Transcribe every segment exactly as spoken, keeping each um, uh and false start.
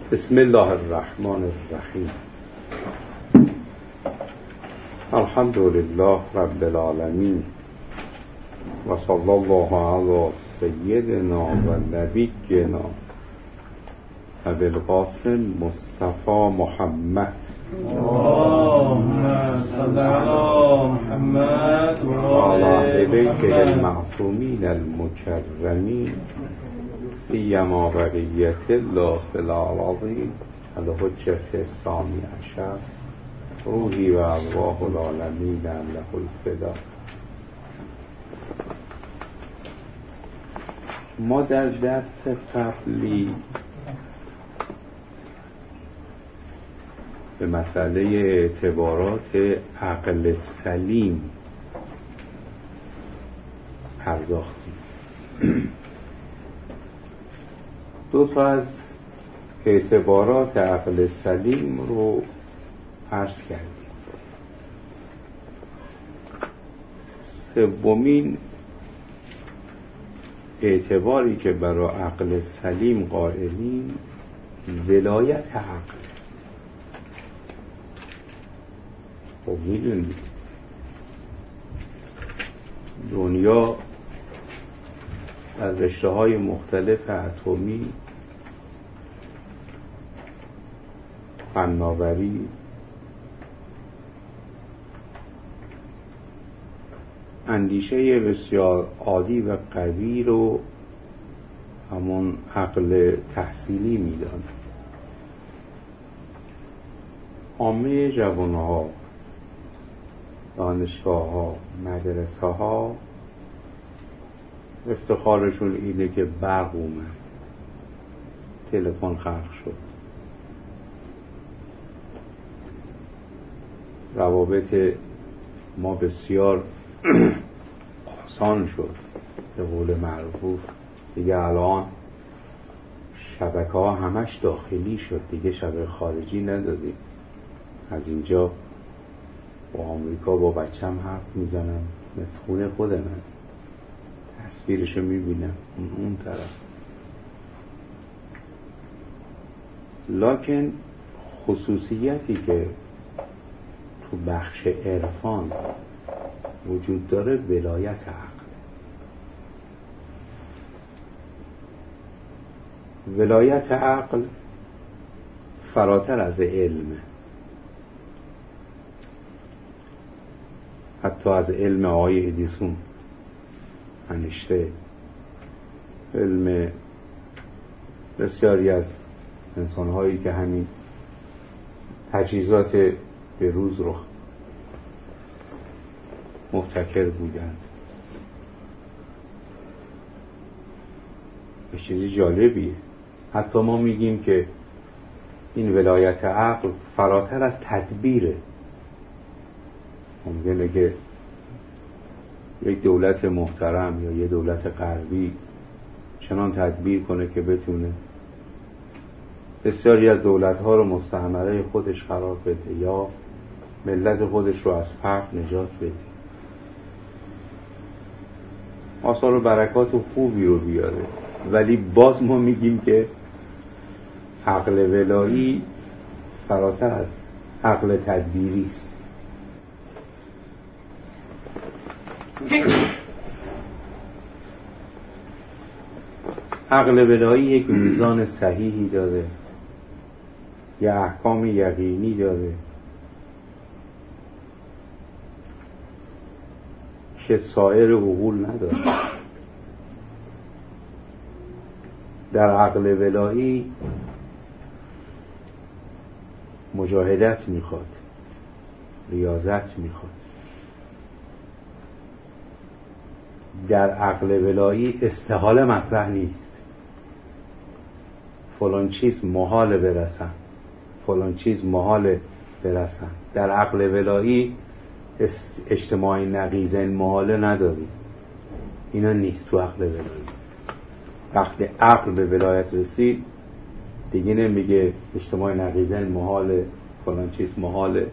بسم الله الرحمن الرحیم. الحمد لله رب العالمین و صلی الله علی سیدنا و نبینا ابی القاسم مصطفی محمد اللهم صل علی محمد و علی بیته المعصومین المکرمین سیما بقیت الله فی الارضین الحجة الثانی عشر روحی و ارواح العالمین له الفدا. ما در درس قبلی به مسئله اعتبارات عقل سلیم پرداختیم. دو تا از اعتبارات عقل سلیم رو عرض کردیم. سومین اعتباری که برای عقل سلیم قائلیم ولایت عقل. خب میدونید دنیا در رشته های مختلف اتمی، فناوری، اندیشه بسیار عالی و قوی رو همون عقل تحصیلی میدانه. عامه جوانها، دانشگاه ها، مدرسه ها افتخارشون اینه که برق اومد، تلفن خلق شد، روابط ما بسیار آسان شد. به قول معروف دیگه الان شبکه ها همش داخلی شد، دیگه شبکه خارجی ندادیم. از اینجا با آمریکا با بچم حرف میزنم مثل خونه خود من، تصویرشو میبینم اون طرف. لکن خصوصیتی که تو بخش عرفان وجود داره ولایت عقل. ولایت عقل فراتر از علم، حتی از علم آقای ادیسون، انیشته، علم بسیاری از انسان‌هایی که همین تجهیزات به روز رو مبتکر بودند. به چیزی جالبیه. حتی ما میگیم که این ولایت عقل فراتر از تدبیره. ممکنه که یک دولت محترم یا یک دولت غربی چنان تدبیر کنه که بتونه بسیاری از دولت‌ها رو مستعمره خودش قرار بده یا ملت خودش رو از فقر نجات بده، آثار و برکات و خوبی رو بیاره. ولی باز ما میگیم که عقل ولایی فراتر از عقل تدبیری است. عقل ولایی یک میزان صحیحی داره، یه احکام یقینی داره که سایر عقول نداره. در عقل ولایی مجاهدت میخواد، ریاضت میخواد. در عقل ولایی استحاله مطرح نیست. فلان چیز محال برسن، فلان چیز محال برسن. در عقل ولایی اجتماعی نقیضین محاله نداریم. اینا نیست تو عقل ولایی. وقتی عقل به ولایت رسید دیگه نمیگه اجتماعی نقیضین محاله، فلان چیز محاله.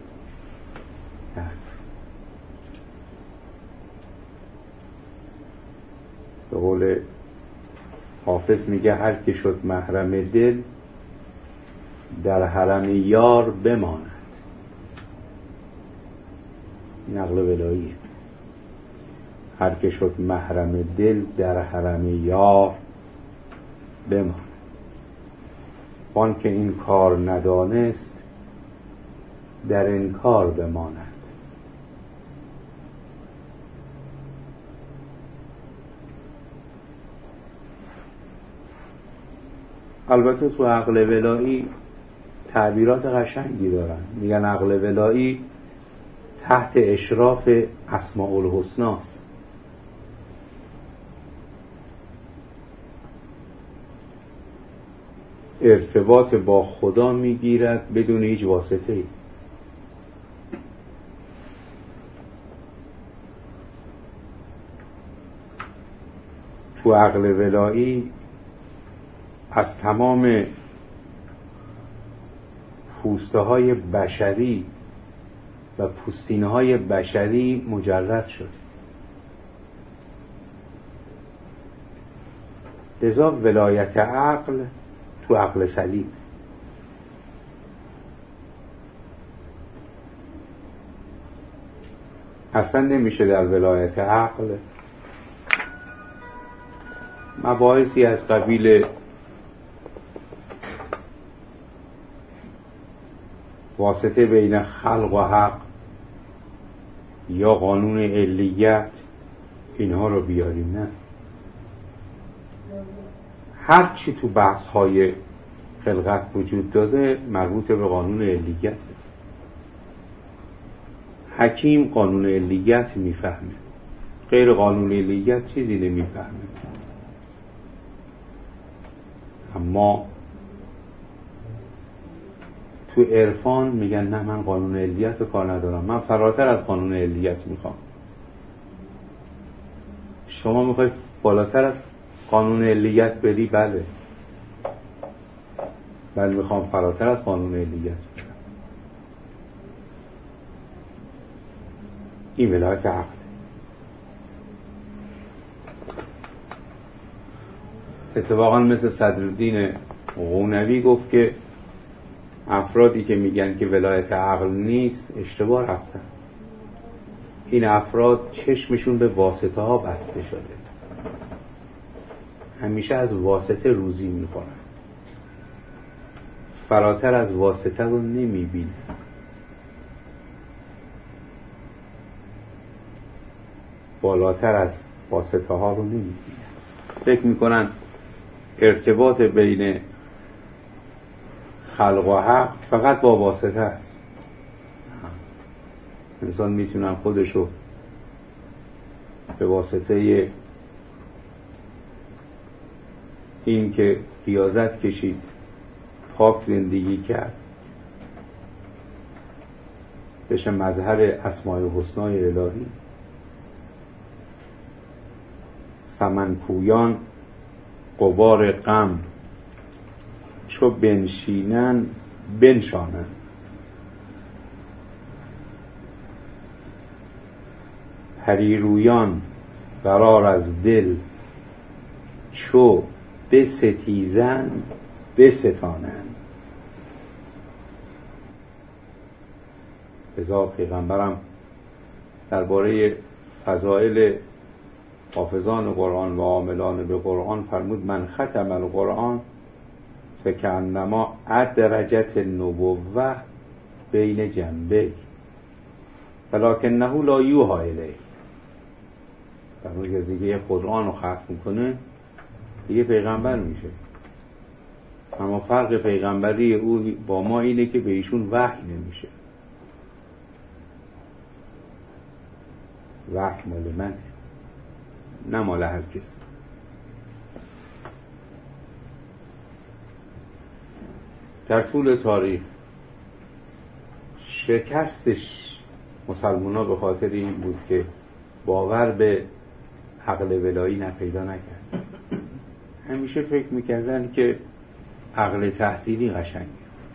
به قول حافظ میگه هر که شد محرم دل در حرم یار بماند. نقل ولاییه. هر که شد محرم دل در حرم یار بماند. وان که این کار ندانست در انکار بماند. البته تو عقل ولایی تعبیرات قشنگی دارن. میگن عقل ولایی تحت اشراف اسماء الحسنا است. ارتباط با خدا میگیرد بدون هیچ واسطه‌ای. تو عقل ولایی از تمام پوسته های بشری و پوستینه های بشری مجرد شد. لذا ولایت عقل تو عقل سلیم. اصلا نمیشه در ولایت عقل مباحثی از قبیل واسطه بین خلق و حق یا قانون علیت اینها رو بیاریم. نه، هر چی تو بحث های خلقت وجود داده مربوط به قانون علیت. حکیم قانون علیت میفهمه، غیر قانون علیت چیزی نمیفهمه. اما تو عرفان میگن نه، من قانون علیت رو کار ندارم، من فراتر از قانون علیت میخوام. شما میخوای بالاتر از قانون علیت بری؟ بله، من میخوام فراتر از قانون علیت برم. این ولایت عقل. اتفاقا مثل صدرالدین قونوی گفت که افرادی که میگن که ولایت عقل نیست اشتباه رفتن. این افراد چشمشون به واسطه ها بسته شده، همیشه از واسطه روزی میخورن، فراتر از واسطه رو نمیبینن. بالاتر از واسطه ها رو نمیبینن. فکر میکنن ارتباط بین خلق و حق فقط با واسطه است. انسان میتونن خودشو به واسطه این که ریاضت کشید، پاک زندگی کرد، بشه مظهر اسماء الحسنای الهی. سمن پویان غبار غم چو بنشینن بنشانن. پریرویان قرار از دل چو بستیزن بستانن. لذا پیغمبرم درباره فضائل حافظان قرآن و عاملان به قرآن فرمود من ختم القرآن فکأنما ادرجت النبوة بین جنبه ولکنه لا یوحی الیه. فرمود که دیگه قرآن رو ختم میکنه دیگه پیغمبر میشه، اما فرق پیغمبری او با ما اینه که به ایشون وحی نمیشه. وحی مال منه، نه مال هر کسی. در طول تاریخ شکستش مسلمان ها به خاطر این بود که باور به عقل ولایی نپیدا نکرد. همیشه فکر میکردن که عقل تحصیلی قشنگه،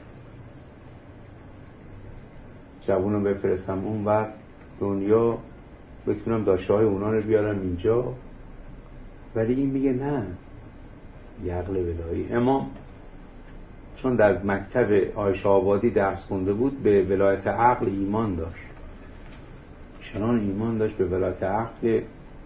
جوانو بفرستم اون ور دنیا بتونم داشته های اونا رو بیارم اینجا. ولی این میگه نه، یه عقل ولایی. امام چون در مکتب عایشه آبادی درس خونده بود به ولایت عقل ایمان داشت، چنان ایمان داشت به ولایت عقل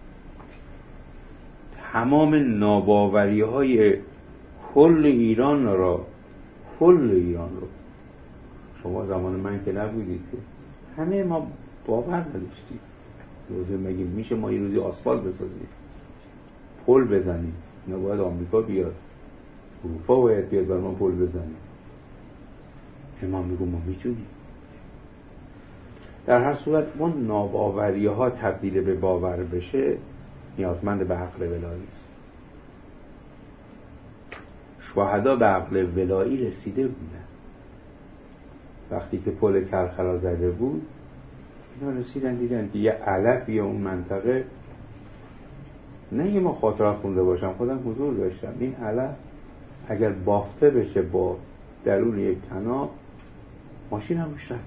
تمام ناباوری های کل ایران را کل ایران رو، شما زمان من که نبودید که همه ما باور نداشتیم روزی مگه میشه ما یه روزی آسفالت بسازیم، پل بزنیم، نباید آمریکا بیاد، اروپا باید بیاد بر ما پل بزنیم. امام میگو ما میتونیم. در هر صورت ما ناباوری ها تبدیل به باور بشه نیازمند به عقل ولایی است. شهدا به عقل ولایی رسیده بودن. وقتی که پل کرخرا زده بود اینا رسیدن دیدن که یه علفی اون منطقه، نه یه ما خاطرات خونده باشم، خودم حضور داشتم، این علف اگر بافته بشه با درون یک طناب ماشین هم روش رفت.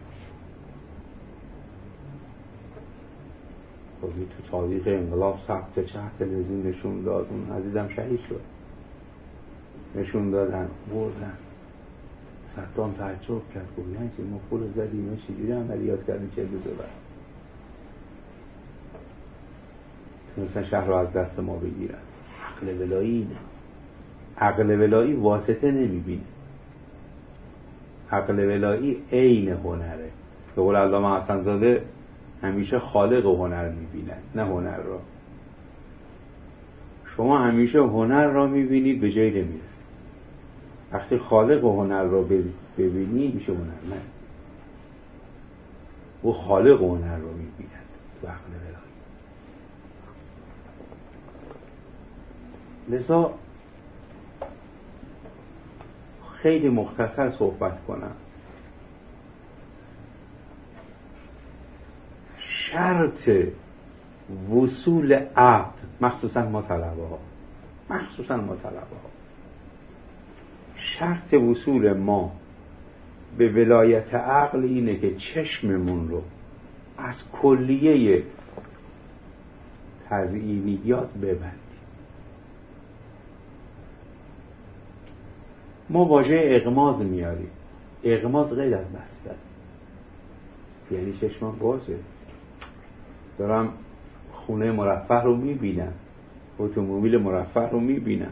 خودی تو تاریخ انقلاب ثبت چه تلویزیون نشون داد، اون عزیزم شهید شد، نشون دادن بردن. صدام تعجب کرد، گفت نه چی ما پول زدیم چجوری عملیات کردیم چه روزه بعد تونستن شهر رو از دست ما بگیرن. عقل ولایی اینه. عقل ولایی واسطه نمیبینه، عقل ولایی عین هنره. به قول علامه حسن زاده همیشه خالق و هنر میبینن نه هنر را. شما همیشه هنر را میبینید به جایی نمیرسید. وقتی خالق و هنر را ببینی میشه هنرمند. و خالق و هنر را میبینن تو عقل ولایی. لذا خیلی مختصر صحبت کنم. شرط وصول عبد، مخصوصا ما طلبه ها مخصوصا ما طلبه ها شرط وصول ما به ولایت عقل اینه که چشممون رو از کلیه تزیینیات ببندیم. ما واژه اغماض میاریم. اغماض غیر از بسته، یعنی چشمم بازه، دارم خونه مرفه رو میبینم، اتومبیل مرفه رو میبینم،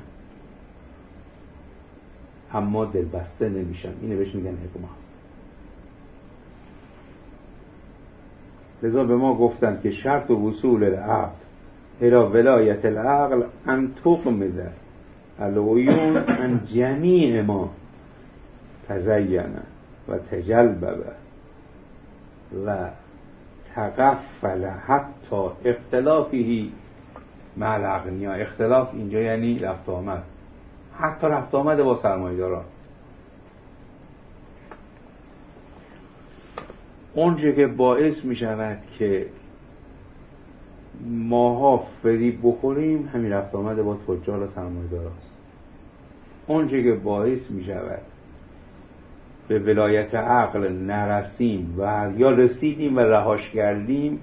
اما دل بسته نمیشم. اینه بهش میگن اغماض. لذا به ما گفتن که شرط وصول العبد الى ولایت العقل ان تغمض العیون عن جمیع ما تزین و تجلبب و تغفل حتی اختلافی مع الاغنیا. اختلاف اینجا یعنی رفت آمد، حتی رفت آمد با سرمایه‌داران. اونجا که باعث می شود که ماها فریب بخوریم همین رفت آمد با تجار و سرمایه‌دار است. اونجا که باعث می شود به ولایت عقل نرسیم و یا رسیدیم و رهاش کردیم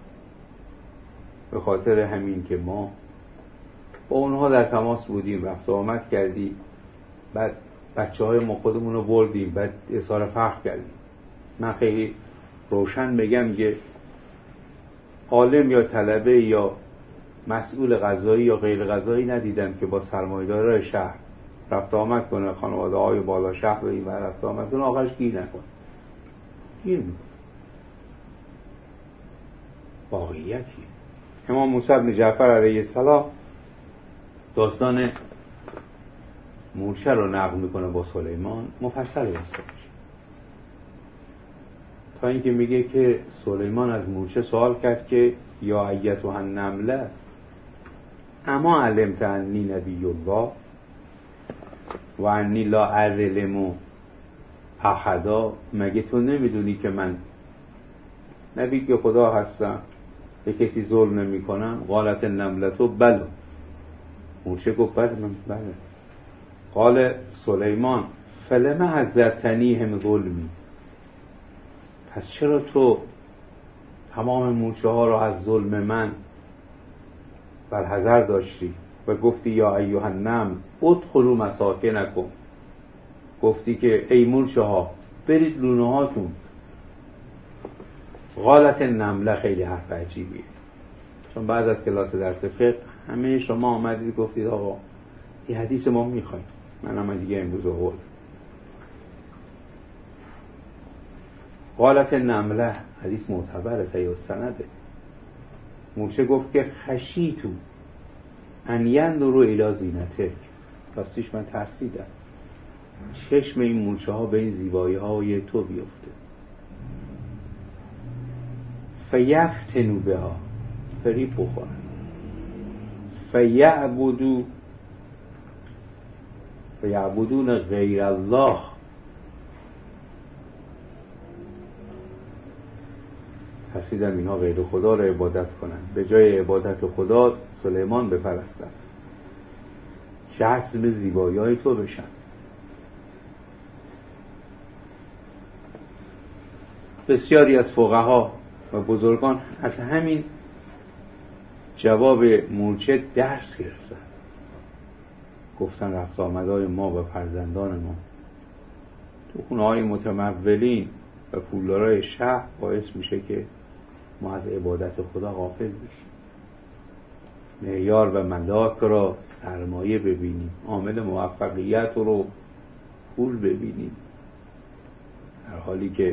به خاطر همین که ما با اونها در تماس بودیم، رفت آمد کردیم، بعد بچه های ما خودمون رو بردیم، بعد اظهار فخر کردیم. من خیلی روشن بگم که عالم یا طلبه یا مسئول قضایی یا غیر قضایی ندیدم که با سرمایه‌دارای شهر رفت آمد کنه، خانواده های بالا شهر رو این و رفت آمد کنه، آخرش گیر نکنه. گیر میکنه. واقعیتی. امام موسی بن جعفر علیه السلام داستان مورچه رو نقل میکنه با سلیمان، مفصل داستانش، تا اینکه میگه که سلیمان از مورچه سوال کرد که یا ایتها النمله اما علمت انی نبی الله و انی لا اظلم احدا، مگه تو نمیدونی که من نبی که خدا هستم، به کسی ظلم نمی کنم؟ قالت النملة بله. مورچه گفت بله من بله. قال سلیمان فلما حذرتنی هم ظلمی، پس چرا تو تمام مورچه ها را از ظلم من برحذر داشتی و گفتی یا ایها النمل ادخلوا مساکنکم، گفتی که ای مورچه ها برید لونه هاتون. قالت نمله خیلی حرف عجیبیه، چون بعد از کلاس درس فقه همه شما آمدید گفتید آقا این حدیث ما میخوایم. من هم دیگه امروز آورد. قالت نمله حدیث معتبره، صحیح السنده. مورچه گفت که خشیتو ان یندروا الی زینتک، راستیش من ترسیدم چشم این مورچه ها به این زیبایی های تو بیفته. فیفتنوا بها، فریب بخورن. فیعبدو فیعبدون غیر الله، ترسیدم اینها غیر خدا را عبادت کنن، به جای عبادت خدا سلیمان بپرستن، جذب زیبایی های تو بشن. بسیاری از فقها و بزرگان از همین جواب مورچه درس گرفتن، گفتن رفت آمدهای ما و فرزندان ما تو خونه های متمولین و پولدارای شهر باعث میشه که ما از عبادت خدا غافل بشیم، معیار و ملاک را سرمایه ببینیم، عامل موفقیت رو پول ببینیم، در حالی که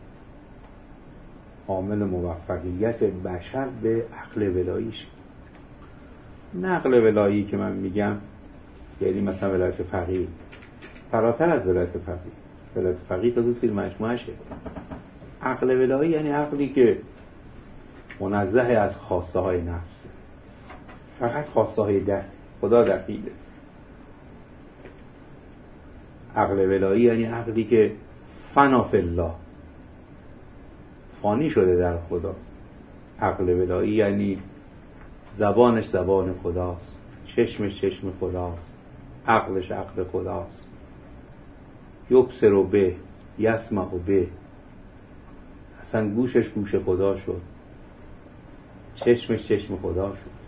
عامل موفقیت بشر به عقل ولاییش. نقل ولایی که من میگم یعنی مثلا ولایت فقیه، فراتر از ولایت فقیه. ولایت فقیه تازه سیر مجموعشه. عقل ولایی یعنی عقلی که منزه از خواسته های نفسه، فقط خواسته های ده خدا دخیله. عقل ولایی یعنی عقلی که فنا فی الله، فانی شده در خدا. عقل ولایی یعنی زبانش زبان خداست، چشمش چشم خداست، عقلش عقل خداست. یبصر و به یسمع و به، اصلا گوشش گوش خدا شد، چشمش چشم خدا شد.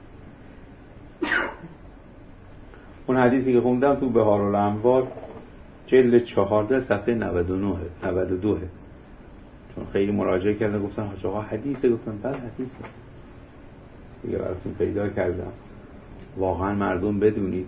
اون حدیثی که خوندم تو بهارالانوار جلد چهارده صفحه نود و نه نود و دو، چون خیلی مراجعه کردن گفتن حاج آقا حدیثه، گفتم بله حدیثه دیگه براتون پیدا کردم. واقعا مردم بدونید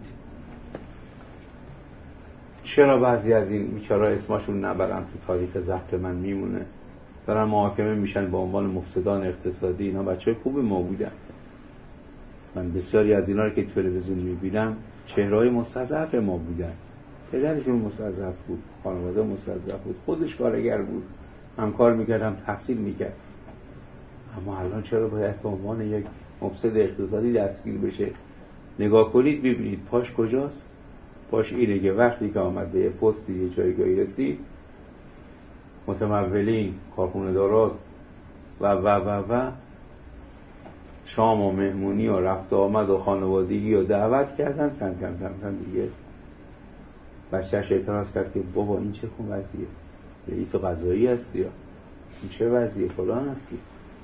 چرا بعضی از این بیچاره‌ها اسمشون نبرن تو تاریخ ضبط من میمونه، دارن محاکمه میشن به عنوان مفسدان اقتصادی. اینا بچهای خوب ما بودن. من بسیاری از اینا رو که تلویزیون میبینم چهره‌های مستضعف ما بودن. پدرشون مستضعف بود، خانواده مستضعف بود، خودش کارگر بود، هم کار میکرد هم تحصیل میکرد. اما الان چرا باید به عنوان یک مفسد اقتصادی دستگیر بشه؟ نگاه کنید ببینید پاش کجاست. پاش اینه که وقتی که آمد به پستی یه جایگاهی رسید، متمولین، کارخونه دارات و و و و شام و مهمونی و رفت و آمد و خانوادگی و دعوت کردن. کم کم کم کم دیگه بچه‌ش اعتراض کرد که بابا این چه خون وضعیه، رئیس قضایی هستی یا این چه وضعیه فلان هستی.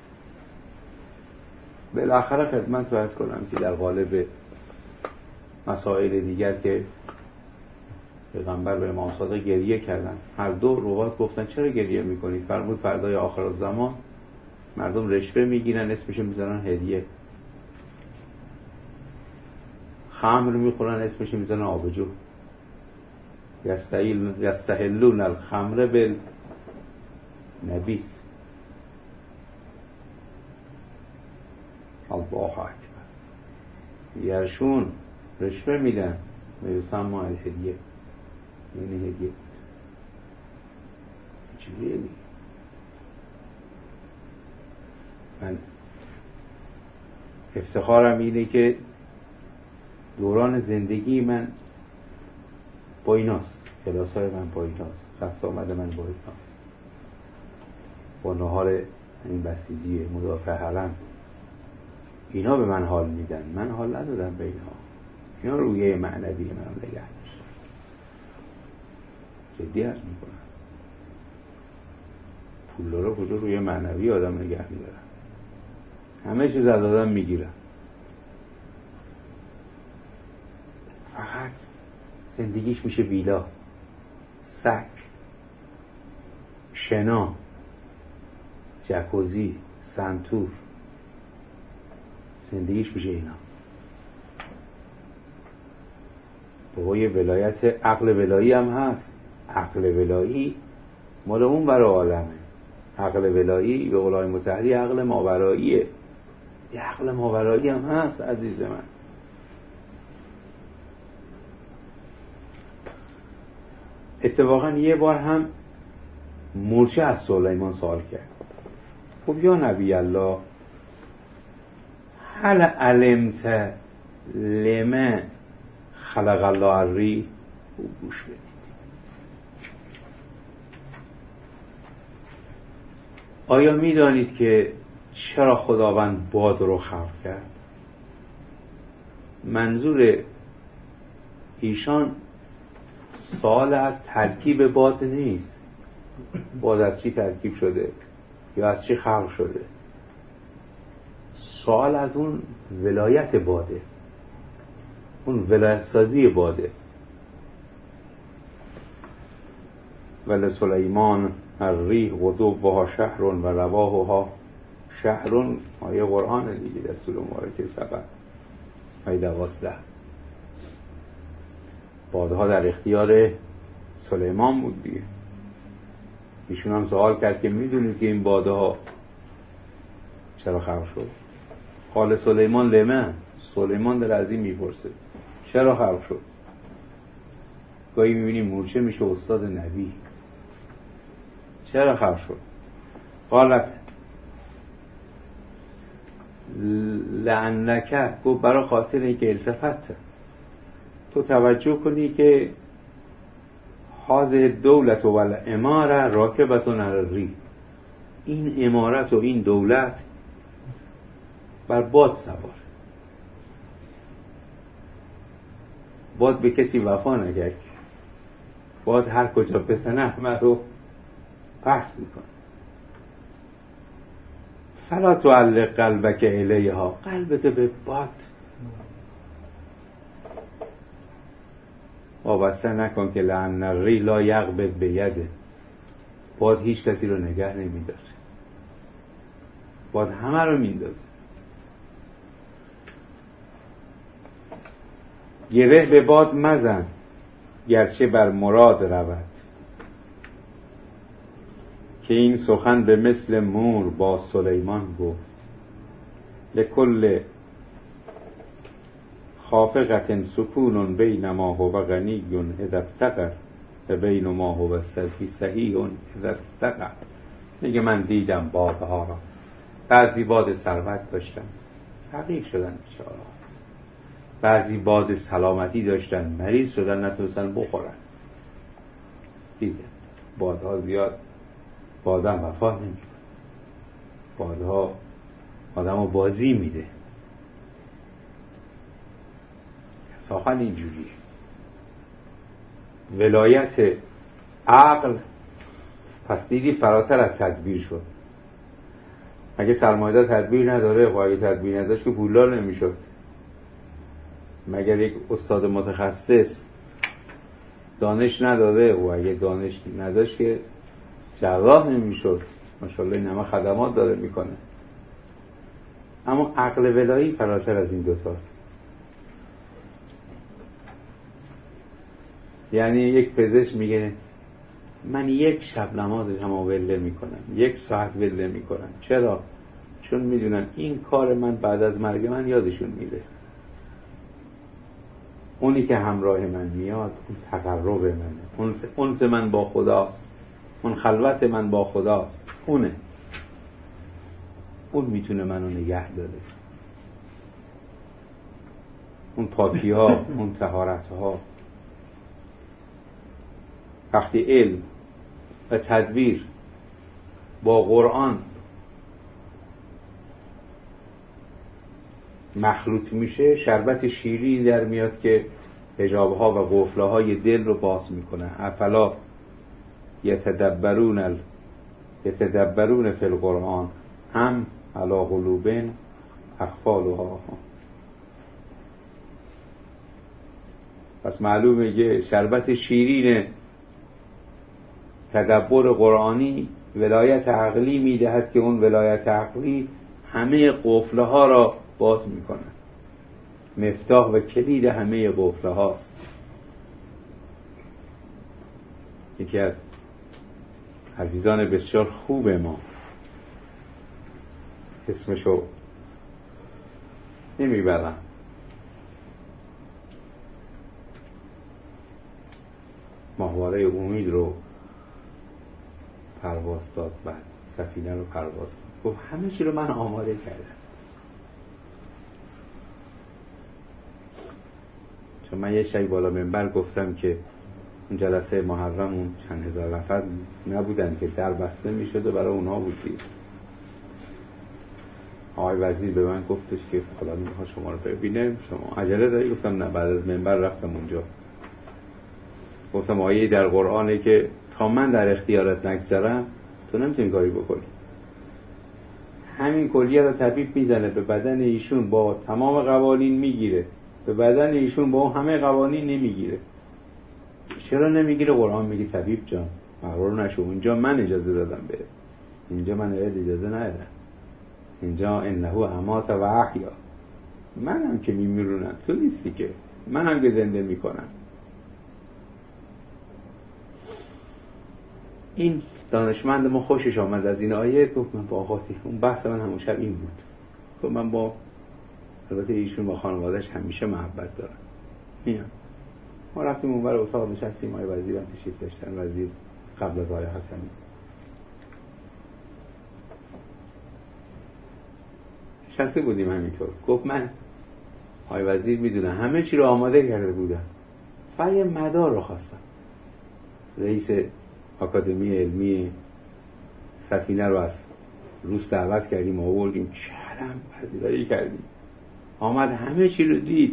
بالاخره خدمت رو عرض کنم که در قالب مسائل دیگر که پیغمبر به امام صادق گریه کردن، هر دو روات گفتن چرا گریه میکنید؟ فرمود فردای آخر الزمان مردم رشوه میگیرن، اسمش میذارن هدیه، خمر میخورن اسمش میذارن آبجو، یستحلون الخمر بالنبیس. الله اکبر. یرشون رشوه میدن، میسمى الهدیه، یعنی هدیه. چیه می من افتخارم اینه که دوران زندگی من با ایناست، کلاس های من با ایناست، رفت آمد من با ایناست، با نهار این بسیجی مدافع حرم. اینا به من حال میدن، من حال ندادم به اینها. اینا رویه معنوی من نگه داشت. جدی عرض میکنم، پول رو کجا روی معنوی آدم نگه میدارن؟ همه چیز از آدم میگیرن، فقط زندگیش میشه ویلا، سک، شنا، جکوزی، سنتور، زندگیش میشه اینا. بابا یه ولایت عقل ولایی هم هست. عقل ولایی مال اون برای عالمه. عقل ولایی به قول آقای مطهری عقل ماوراییه. یه عقل ماورایی هم هست عزیز من. اتفاقا یه بار هم مورچه از سلیمان سوال کرد، خب یا نبی الله هل علمت لمن خلق الله الریح؟ گوش بدید. آیا می دانید که چرا خداوند باد رو خلق کرد؟ منظور ایشان سوال از ترکیب باد نیست. باد از چی ترکیب شده یا از چی خلق شده؟ سوال از اون ولایت باده، اون ولایت سازی باده. ول سلیمان الریح غدوها شهر و رواحها شهر. آیه قرآن دیگه در سوره مبارکه سبع آیه دوازده. بادها در اختیار سلیمان بود دیگه. ایشون هم سوال کرد که میدونید که این بادها چرا خلق شد؟ قال سلیمان لمن. سلیمان در از این میپرسه چرا خلق شد؟ گاهی میبینیم مورچه میشه استاد نبی. چرا خلق شد؟ قالت لعنک، گفت برای خاطر اینکه التفت تو توجه کنی که هذه دولت و الاماره راکبتون علی الریح، این امارت و این دولت بر باد سوار. باد به کسی وفا نگرد، باد هر کجا بزنه همه رو پخش میکنه. فلا تعلق قلبک الیها، قلبت به باد وابسته نکن که لأن الریح لا یقبض بیده. باد هیچ کسی رو نگه نمیداره، باد همه رو میندازه. گره به باد مزن گرچه بر مراد رود، که این سخن به مثل مور با سلیمان گفت. لکل خافقت سکون بین ما هو غنی اذا افتقر و بین ما هو صحیح اذا افتقر. میگه من دیدم بادها را، بعضی باد ثروت داشتن فقیر شدن بیچاره، بعضی باد سلامتی داشتن مریض شدن نتونستن بخورن. دیدم بادها زیاد بادم وفا نمیکنه، بادها آدمو بازی میده. ساخن اینجوریه. ولایت عقل پس دیدی فراتر از تدبیر شد. اگه سرمایه‌دار تدبیر نداره و اگه تدبیر نداشت که پولدار نمیشد. مگر یک استاد متخصص دانش نداره و اگه دانش نداشت که جراح نمیشد. ماشاءالله این همه خدمات داره میکنه. اما عقل ولایی فراتر از این دوتاست. یعنی یک پزشک میگه من یک شب نمازش هم وله میکنم، یک ساعت وله میکنم. چرا؟ چون میدونم این کار من بعد از مرگ من یادشون میره. اونی که همراه من میاد اون تقرب منه، انس من با خداست، اون خلوت من با خداست. اونه اون میتونه منو نگه داره. اون پاکی ها، اون طهارت ها. وقتی علم و تدبیر با قرآن مخلوط میشه، شربت شیرین در میاد که حجابها و قفلهای دل رو باز میکنه. افلا یتدبرون ال... یتدبرون فی القرآن هم علی قلوب اقفالها. پس معلومه که شربت شیرین تدبر قرآنی ولایت عقلی میدهد که اون ولایت عقلی همه قفله ها را باز میکنه، مفتاح و کلید همه قفله هاست. یکی از عزیزان بسیار خوب ما، اسمشو نمیبرم، ماهواره امید رو پرواز داد، بعد سفینه رو پرواز داد، گفت همه چی رو من آماده کردم. چون من یه شایی بالا منبر گفتم که اون جلسه محرم اون چند هزار نفر نبودن که در بسته می شد و برای اونها بودید. آقای وزیر به من گفتش که خدا میخواد شما رو ببینه، شما عجله داری؟ گفتم نه، بعد از منبر رفتم اونجا، گفتم آیه در قرآنه که تا من در اختیارت نگذارم تو نمیتونی کاری بکنی. همین کلیه رو طبیب میزنه به بدن ایشون، با تمام قوانین میگیره، به بدن ایشون با همه قوانین نمیگیره. چرا نمیگیره؟ قرآن میگه طبیب جان مغرور نشو، اونجا من اجازه دادم بره، اینجا من اجازه ندادم، اینجا انه امات و احیا، منم که میمیرونم، تو نیستی که، منم که زنده میکنم. این دانشمند ما خوشش آمد از این آیه، گفت من با آقاتی، اون بحث من همون شب این بود، گفت من با البته ایشون با خانوادهش همیشه محبت دارن، میان ما رفتیم اونور اتاق نشستیم، آقای وزیرم تشریف داشتن، وزیر قبل از آقای حاتمی نشسته بودیم همینطور، گفت من آقای وزیر میدونه همه چی رو آماده کرده بودم، فقط یه مدار رو خواستم. رئیس آکادمی علمی سفینه رو از روس دعوت کردیم، آوردیم، چرم پذیرایی کردیم، آمد همه چی رو دید،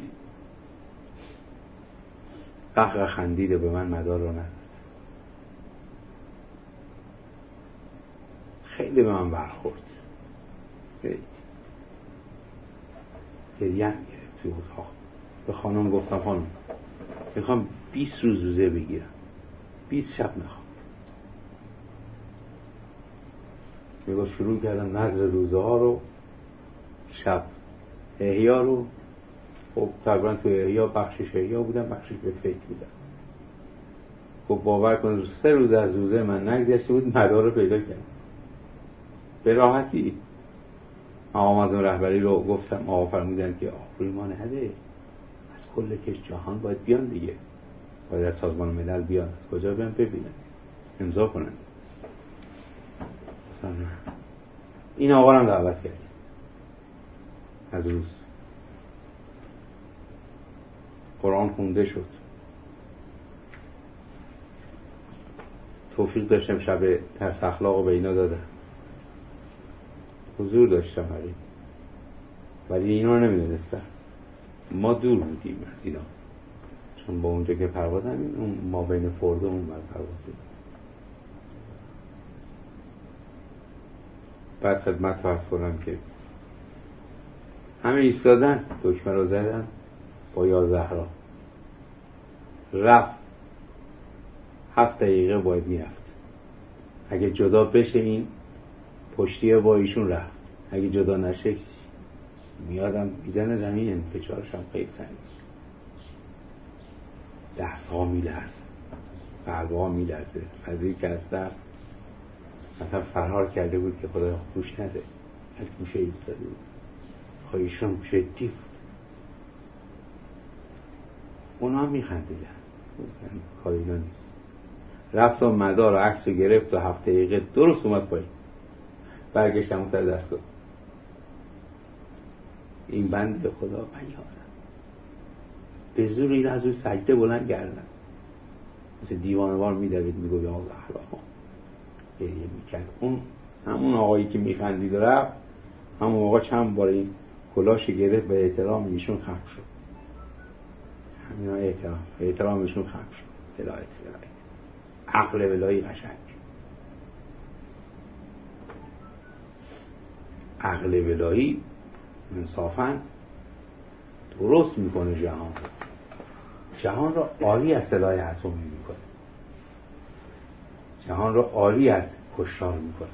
قهقه خندید، به من مدار رو نداد. خیلی به من برخورد، گریم گرفت توی اتاق. به خانم گفتم خانم میخوام بیست روز روزه بگیرم، بیست شب میخوام. میگو شروع کردم نظر روزه ها رو، شب احیا رو، خب تقریبا تو احیا بخشش احیا بودم، بخشش به فکر بودم. خب باور کن سه روز از روزه من نگذشته بود، مدار رو پیدا کردم به راحتی. آقا معظم رهبری رو گفتم، آقا فرمودن که آفروی ما نده، از کل کش جهان باید بیان دیگه، باید از سازمان ملل بیان، از کجا بیان ببینن امضا کنن. این آقا رو هم دعوت کردیم از روز، قرآن خونده شد، توفیق داشتم شب درس اخلاق رو به اینا دادم، حضور داشتم، ولی ولی اینا رو نمیدونستم، ما دور بودیم از اینا، چون با اونجا که پرواز همین اون ما بین فرد و اون بر پروازیم. بعد خدمت فرض کنم که همه ایستادن، دکمه رو زدن با یا زهرا، رفت هفت دقیقه باید میرفت، اگه جدا بشه این پشتیه با ایشون رفت، اگه جدا نشه میادم میزنه زمین، فشارش هم خیلی سنگین، دست ها میلرزه، قلب ها میلرزه. وزیر که از درس مثلا فرار کرده بود که خدا خوش نده، از گوشه ایستاده بود، خواهیشون جدی بود، اونا هم میخندیدن، کاری اینا نیست. رفت و مدار و عکس رو گرفت و هفت دقیقه درست اومد پایین، برگشتم اون سر دست گفت این بند خدا بیارم، به زور این از اون سجده بلند گردن، مثل دیوانوار میدوید میگو یا زهرا، گریه میکرد. اون همون آقایی که میخندید و رفت، همون آقا چند بار این کلاش گرفت، به احترام ایشون خم شد، همین احترام احترامشون خم شد. هدایت هدایت عقل ولایی قشنگ، عقل ولایی انصافاً درست میکنه جهان، جهان را عالی از سلاح اتمی میکنه. جهان رو عاری از کشتار میکنه.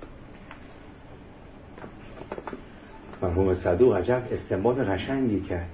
مرحوم صدوق عجب استنباط قشنگی کرد.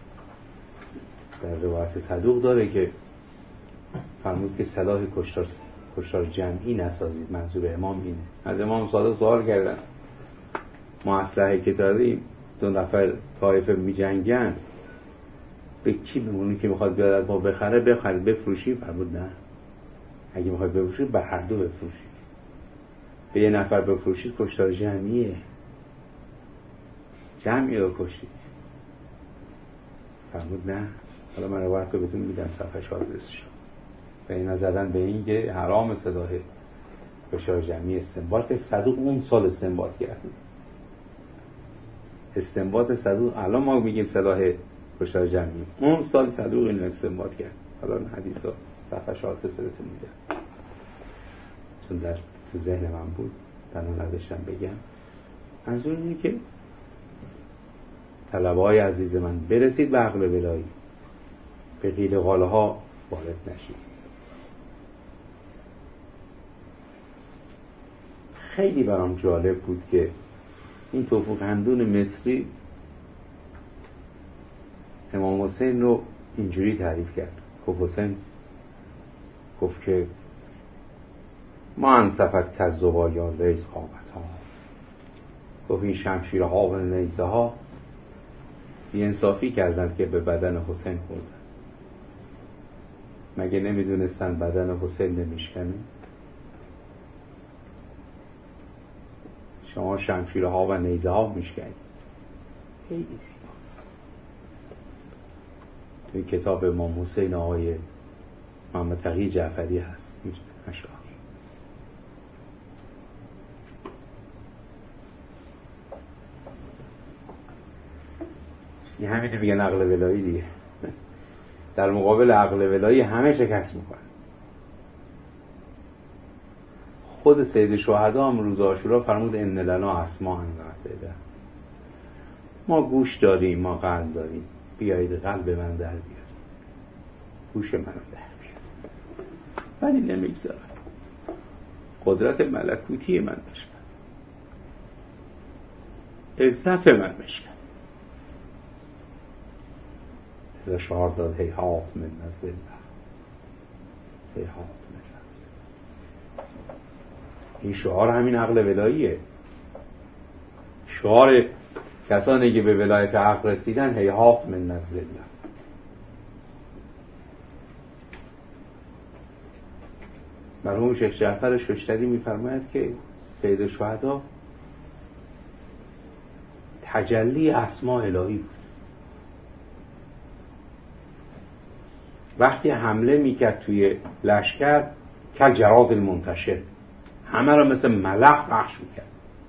در روایت صدوق داره که فرمود که سلاح کشتار کشتار جمعی نسازید. منظور امام اینه. از امام صادق سوال کردن ما اسلحه که داریم دو نفر طایفه می جنگن به کی بمونی که میخواد بیاد از ما بخره بخرید بفروشی؟ فرمود نه، اگه میخواد بفروشید به هر دو بفروشید. به یه نفر بفروشید کشتار جمعیه، جمعی رو کشید. فرمود نه. حالا من روایت رو بهتون میدم صفحه شادرس شد. به اینا زدن به این که حرام سلاح کشتار جمعی استنباط. صدوق اون سال استنباط کرد. استنباط صدوق الان ما میگیم سلاح کشتار جمعی، اون سال صدوق اینو استنباط کرد. حالا این حدیث رو صفحه شادرس بهتون میدم چون در تو ذهن من بود تنها نداشتم بگم. منظور اینه که طلبه‌های عزیز من برسید به عقل ولایی، به قیل و قاله ها وارد نشید. خیلی برام جالب بود که این توفیق هندون مصری امام حسین رو اینجوری تعریف کرد. گفت حسین گفت که ما انصفت کذبا یا لیس قامت ها، گفت این شمشیرها و نیزه ها بی انصافی کردند که به بدن حسین خوردن. مگه نمیدونستن بدن حسین نمیشکنه؟ شما شمشیرها و نیزه ها میشکنید. خیلی زیباست. توی کتاب امام حسین آقای محمد تقی جعفری هست اشعار. این همینه میگن عقل ولایی دیگه. در مقابل عقل ولایی همه شکست میکنن. خود سید شهدا هم روز عاشورا فرمود ان لنا اسماء قاطعه، ما گوش داریم، ما قلب داریم، بیایید قلب من در بیارید، گوش من در بیارید. ولی نمیگذارم قدرت ملکوتی من بشکن، عزت من بشکن. از شعار داد هیهات من نزل، هیهات من نزل. این شعار همین عقل ولاییه. شعار کسانی که به ولایت حق رسیدن هیهات من نزل. مرحوم شیخ جعفر ششتری می‌فرماید که سید الشهدا تجلی اسماء الهی بود. وقتی حمله میکرد توی لشکر کل جراد المنتشر، همه را مثل ملخ پخش میکرد.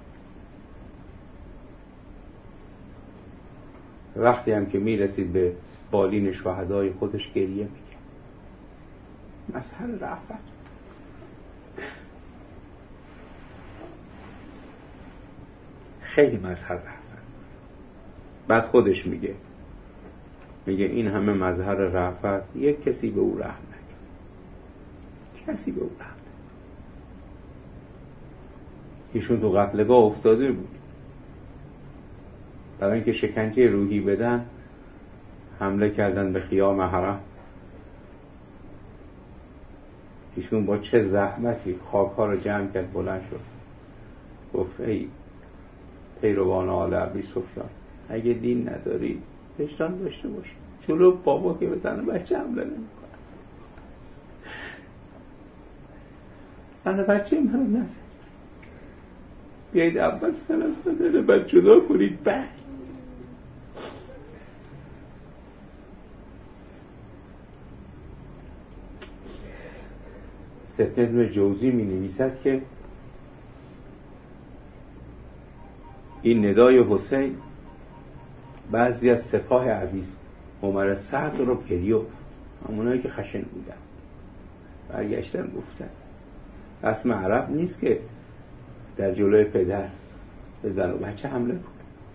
وقتی هم که میرسید به بالین شهدای خودش گریه میکرد. مظهر رأفت. خیلی مظهر رأفت. بعد خودش میگه میگه این همه مظهر رأفت یک کسی به او رحم نکرد. کسی به او رحم نکرد. ایشون تو قتلگاه افتاده بود، برای اینکه شکنجه روحی بدن حمله کردن به خیام حرم. ایشون با چه زحمتی خاک‌ها رو جمع کرد، بلند شد گفت ای پیروان آل ابی سفیان، اگه دین نداری وجدان داشته باشی. جلو بابا که بزنه بچه حمله نمی‌کنه. زن بچه منو نزد، بیایید اول سلام بداره بعد جدا کنید. بعد سید ابن جوزی می نویسد که این ندای حسین بعضی از سپاه عویز عمر سعد رو پریو، همونایی که خشن بودن برگشتن گفتن اسم عرب نیست که در جلوی پدر به زن و بچه حمله کنه.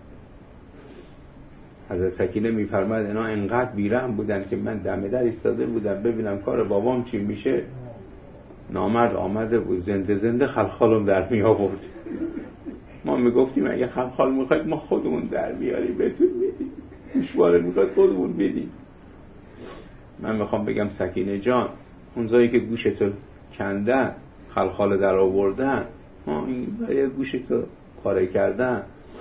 حضرت سکینه میفرماید اینا انقدر بیرحم بودن که من دم در ایستاده بودم ببینم کار بابام چی میشه، نامرد آمده بود زنده زنده خلخالم در می آورد. ما میگفتیم اگه خلخال میخواید ما خودمون در بیاریم بهتون میدیم، گوشواره میخواید خودمون بدیم. من میخوام بگم سکینه جان، اونجایی که گوشتو کندن خلخال در آوردن، ها این برای گوشتو کاره کردن،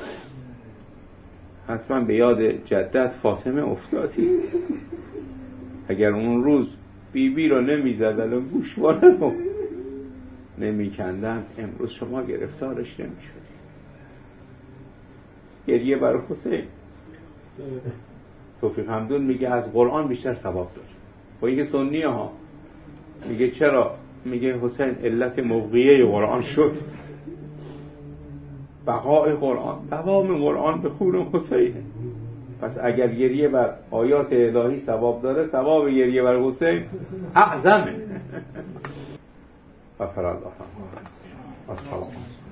حتما به یاد جدت فاطمه افتادی. اگر اون روز بی بی رو نمیزدن و گوشواره رو نمیکندن، امروز شما گرفتارش نمیشدید. گریه بر حسین. توفیق حمدون میگه از قرآن بیشتر ثواب داره. با اینکه سنیه ها میگه چرا؟ میگه حسین علت موقعیه قرآن شد، بقای قرآن، دوام قرآن به خون حسینه. پس اگر گریه بر آیات الهی ثواب داره، ثواب گریه بر حسین اعظمه. غفر الله. السلام.